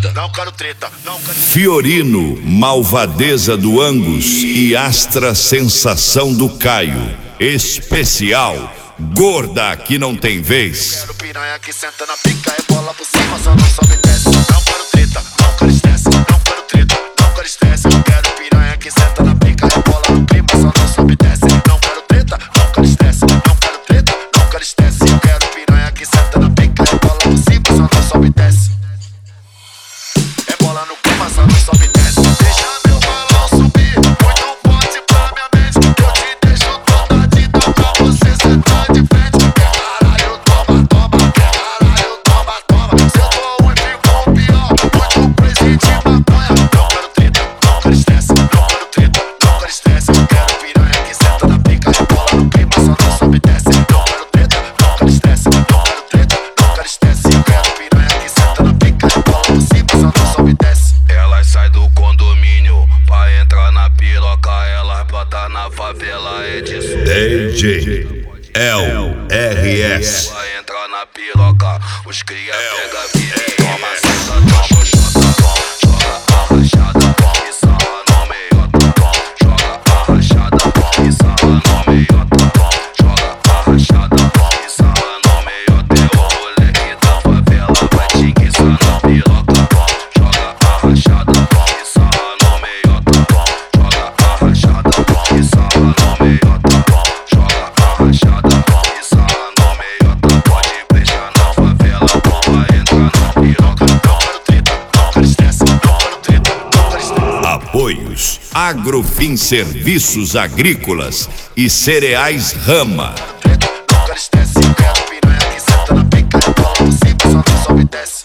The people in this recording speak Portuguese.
nada, não quero treta, não quero... Fiorino, malvadeza do Angus e Astra, sensação do Caio. Especial, gorda que não tem vez. Quero piranha que senta na pica e bola por cima, só não sobe e desce. Não quero treta, não quero estresse, não quero treta, não quero estresse. Quero piranha que senta na pica e bola no clima, só não sobe e desce. Não quero treta, não quero estresse, não quero treta, não quero estresse. Quero piranha que senta na pica e bola por cima, só não sobe e desce. É bola no clima, só não sobe e desce. Deixa meu balão subir, muito forte pra minha mente. Eu te deixo toda de tocar, você senta de frente. Caralho, toma, toma, caralho, toma, toma. Se eu tô ruim, fico pior, muito crazy de maconha. Não quero treta, não quero estresse, não quero treta, não quero estresse. Quero piranha que senta na pica e bola no clima, só não sobe e desce. Não quero treta, não quero estresse, não quero treta, não quero estresse. Quero piranha que senta na pica e bola por cima, só não sobe e desce. Elas saem do condomínio pra entrar na piroca, elas botam na favela, é disso. DJ LRS. Pra entrar na piroca, os cria pega vida e toma senta, toma xoxota, joga a rachada e sarra no meiota, joga a rachada e sarra no meiota, joga a rachada e sarra no meiota. É o moleque da favela, vai te enguiçar na piroca, joga a rachada e sarra no meiota, joga a rachada e sarra no meiota, joga a rachada e sarra no meiota. Pode beijar na favela, vai entrar na piroca. Não quero treta, não quero estresse, não quero treta, não quero estresse. Apoios Agrofin Serviços Agrícolas e Cereais Rama. Não quero estresse, quero piranha que senta na pica e bola por cima, só não sobe e desce.